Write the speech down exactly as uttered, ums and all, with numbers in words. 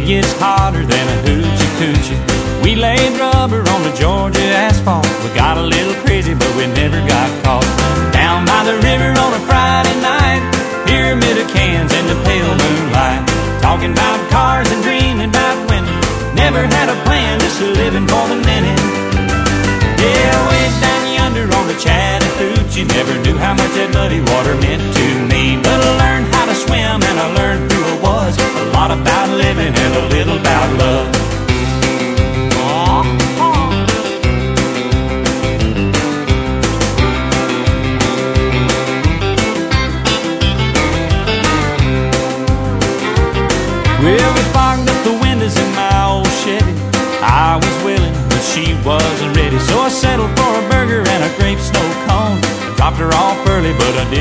gets hotter than a hoochie coochie. We laid rubber on the Georgia asphalt. We got a little crazy, but we never got caught. Down by the river on a Friday night, pyramid of cans in the pale moonlight, talking about cars and dreaming about women. Never had a plan, just living for the minute. Yeah, way down yonder on the Chattahoochee, never knew how much that muddy water meant to me. But I learned how to swim and I learned who I was. A lot about living and a little about love. Well, we fogged up the windows in my old Chevy. I was willing, but she wasn't ready. So I settled for a burger and a grape snow cone. I dropped her off early, but I